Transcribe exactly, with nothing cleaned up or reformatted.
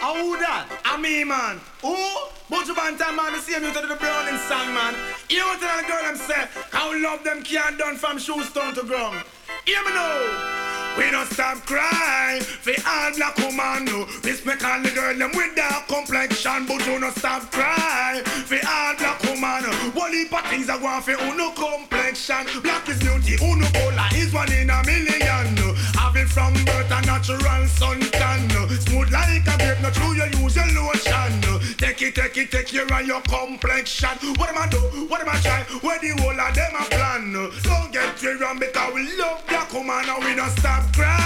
Who that? I me, man. Who? Butch Bantam, man, the same you to the Browning song, man. You know what the girl them say? How love them can't done from shoes down to ground. Hear me now. We don't stop crying for all black woman, no. Respect all the girl them with dark complexion, but you don't stop crying for all black woman. One heap of things are going for uno complexion. Black is beauty, uno cola is one in a million. No. Have it from birth a natural suntan. No. Smooth like a grape, not true you use your lotion. No. Take it, take it, take care of your complexion. What am I do? What am I try? Where the whole of them a plan? No. Don't get me wrong because we love black woman and we don't stop cry